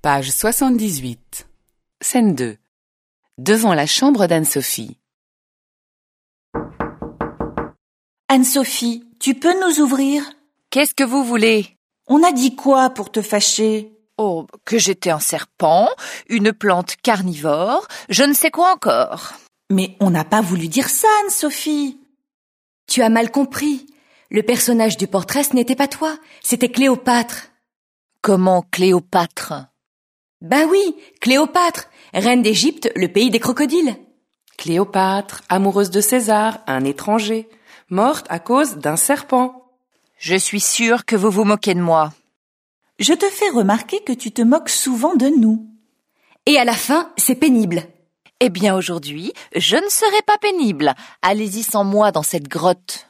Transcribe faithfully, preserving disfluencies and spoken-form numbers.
Page soixante-dix-huit. Scène deux. Devant la chambre d'Anne-Sophie. Anne-Sophie, tu peux nous ouvrir? Qu'est-ce que vous voulez? On a dit quoi pour te fâcher? Oh, que j'étais un serpent, une plante carnivore, je ne sais quoi encore. Mais on n'a pas voulu dire ça, Anne-Sophie. Tu as mal compris. Le personnage du portrait, ce n'était pas toi, c'était Cléopâtre. Comment Cléopâtre? Ben oui, Cléopâtre, reine d'Égypte, le pays des crocodiles. Cléopâtre, amoureuse de César, un étranger, morte à cause d'un serpent. Je suis sûre que vous vous moquez de moi. Je te fais remarquer que tu te moques souvent de nous. Et à la fin, c'est pénible. Eh bien aujourd'hui, je ne serai pas pénible. Allez-y sans moi dans cette grotte.